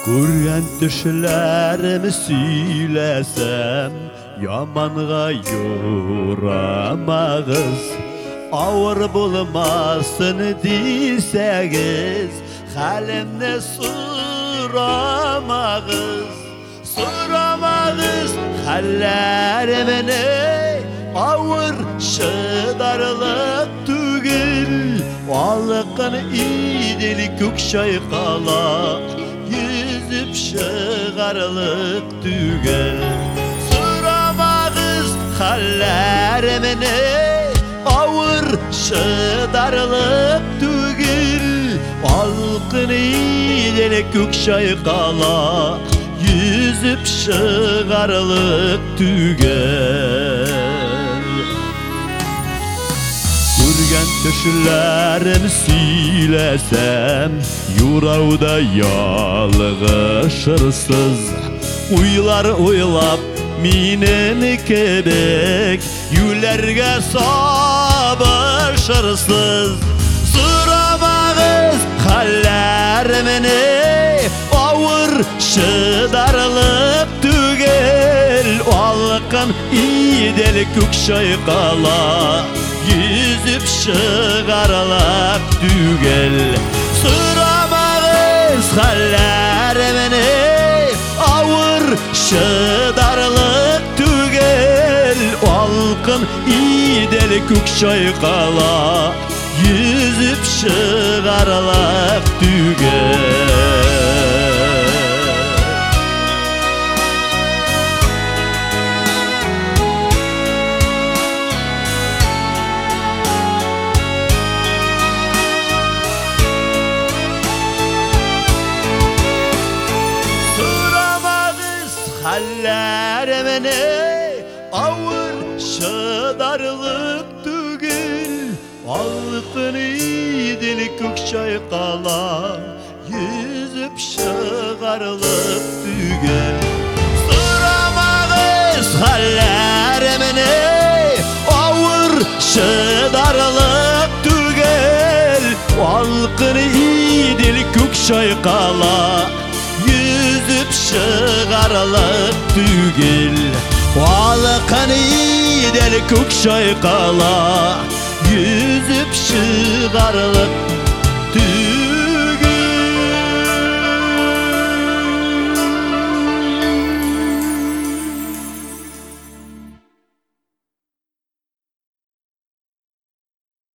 Көрген түшілерімі сөйлесем, яманға юрамағыз. Ауыр болмасын дейсәгіз, хәлімні сұрамағыз. Сұрамағыз хәлләріміні, ауыр шыдарлық түгіл. Алықын иделі көк шайқала, yüzüp шығарлық түгіл. Сұрамағыз хәлләріміні, ауыр шыдарлық түгіл. Алқын иделі көк шайқала, yüzüp шығарлық түгіл. Көрген түшілерім сөйлесем, юрауда ялғышырсыз. Ойлар ойлап менен кебек, юлерге сабышырсыз. Сұрамағыз хәлләріміні, ауыр шыдарлық түгел. Алқын иделі көк шайқала, yüzüp шығарлық түгел. Сұрамағыз хәлләріміні, ауыр шыдарлық түгел. Алқын иделі көк шайқала, yüzüp шығарлық түгел. Həllərimini, ağır şıdarlıq түгіл. Алқын иделі көк шайқала, yüzüp шығарлық түгіл. Сұрамағыз хәлләріміні, ауыр шыдарлық түгіл. Алқын иделі көк шайқала, yüzüp шығарлық түгіл. Алқын иделі көк шайқала, yüzüp шығарлық